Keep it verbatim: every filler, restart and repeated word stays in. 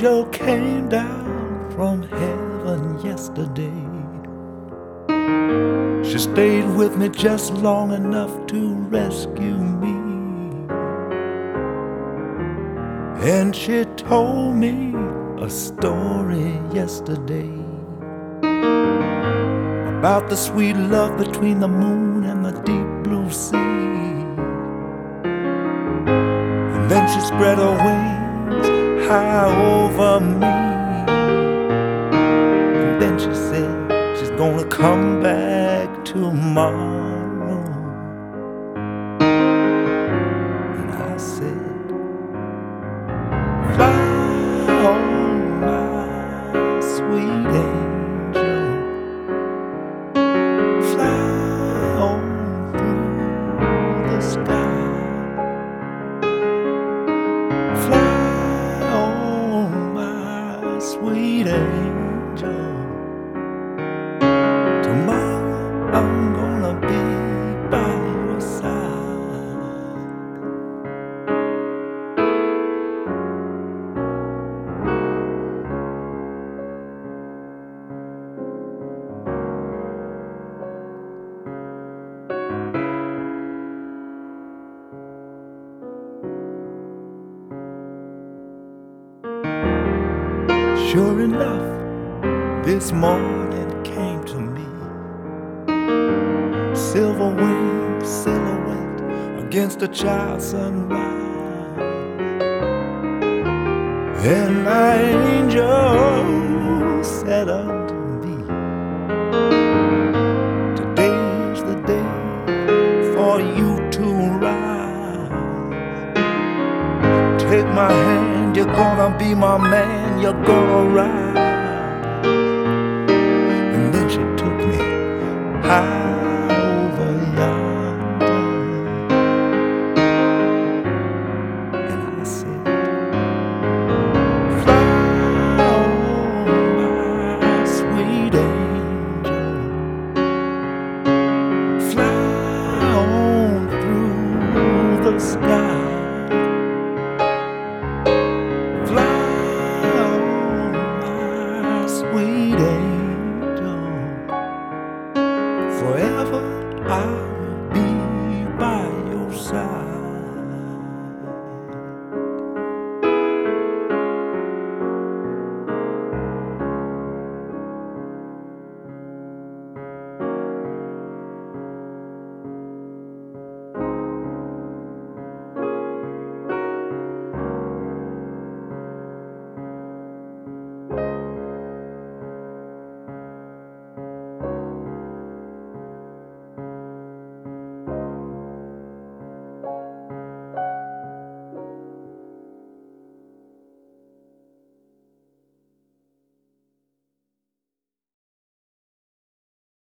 angel came down from heaven yesterday. She stayed with me just long enough to rescue me. And she told me a story yesterday about the sweet love between the moon and the deep blue sea. And then she spread her wings high over me. And then she said she's gonna come back tomorrow. And I said, fly on, my sweet angel, fly on through the sky, fly on, my sweet angel. Tomorrow I'm gonna be by your side. Sure enough, this morning came to me, silver winged silhouette against a child's sunrise. And my angel said unto me, today's the day for you to rise. Take my hand, you're gonna be my man, you're gonna rise.